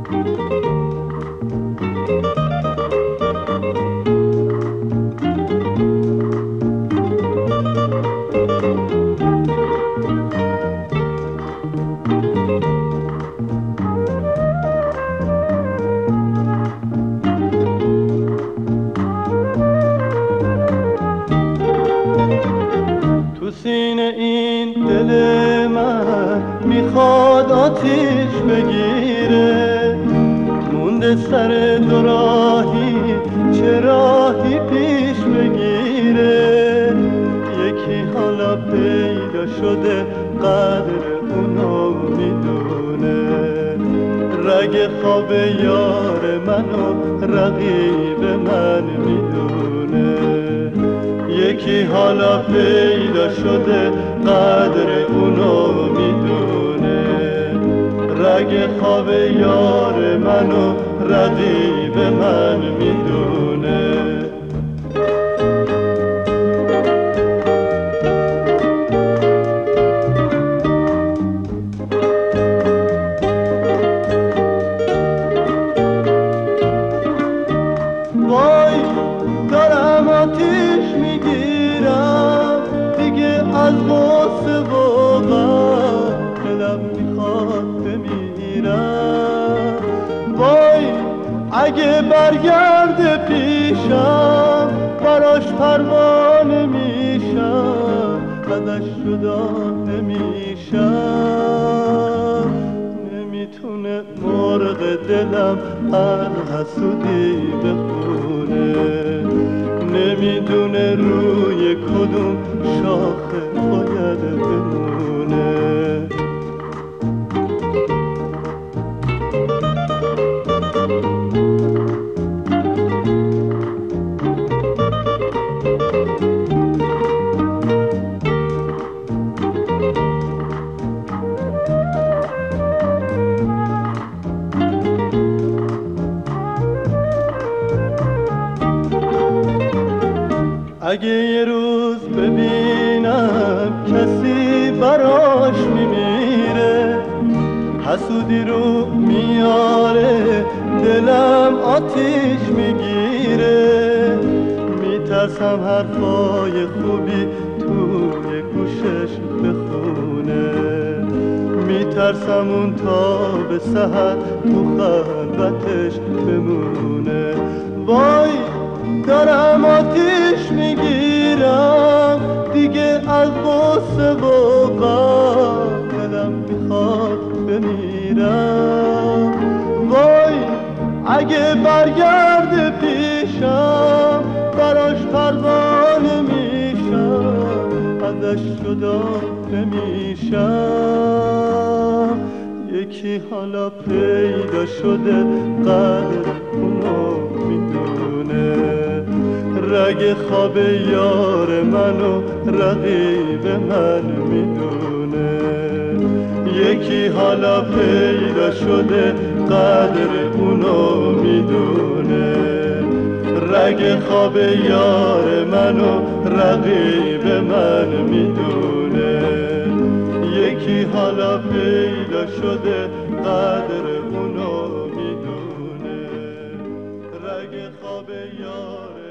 سینه این دل من میخواد آتیش بگیره، مونده سر دو راهی چه راهی پیش بگیره. یکی حالا پیدا شده قدر اونو میدونه، رگ خواب یار منو رقیب من میدونه. یکی حالا پیدا شده قدر اونو میدونه، رگ خواب یار منو رقیب من میدونه. وای دارم آتیش میگیرم دیگه از غصه و غم، دلم میخواد بمیرم. وای اگه برگرده پیشم براش پروانه میشم، ازش جدا نمیشم. نمیتونه مرغ دلم از حسودی بخونه، نمیدونه روی کدوم شاخه باید بمونه. اگه یه روز ببینم کسی براش میمیره، حسودی رو میاره دلم آتیش میگیره. میترسم حرفای خوبی توی گوشش بخونه، میترسم اون تا به سحر تو خلوتش بمونه. وای دارم آتیش میگیرم دیگه از غصه و غم، دلم میخواد بمیرم. وای اگه برگرده پیشم براش پروانه میشم، ازش جدا نمیشم. یکی حالا پیدا شده قدر اونو میدونه، رگ خواب یار منو رقیب من میدونه. یکی حالا پیدا شده قدر اونو میدونه، رگ خواب یار منو رقیب من میدونه. یکی حالا پیدا شده قدر اونو میدونه، رگ خواب یار